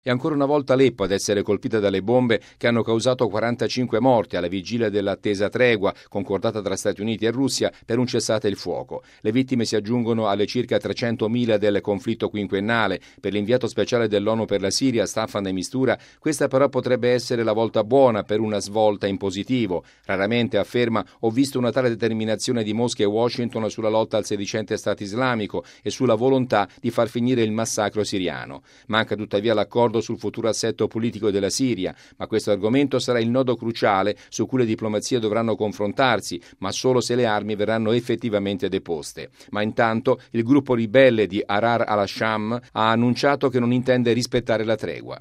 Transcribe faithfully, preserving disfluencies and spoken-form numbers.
E ancora una volta Aleppo ad essere colpita dalle bombe che hanno causato quarantacinque morti alla vigilia dell'attesa tregua concordata tra Stati Uniti e Russia per un cessate il fuoco. Le vittime si aggiungono alle circa trecentomila del conflitto quinquennale. Per l'inviato speciale dell'ONU per la Siria, Staffan de Mistura, questa però potrebbe essere la volta buona per una svolta in positivo. Raramente, afferma, ho visto una tale determinazione di Mosca e Washington sulla lotta al sedicente Stato islamico e sulla volontà di far finire il massacro siriano. Manca tuttavia l'accordo sul futuro assetto politico della Siria, ma questo argomento sarà il nodo cruciale su cui le diplomazie dovranno confrontarsi, ma solo se le armi verranno effettivamente deposte. Ma intanto il gruppo ribelle di Ahrar al-Sham ha annunciato che non intende rispettare la tregua.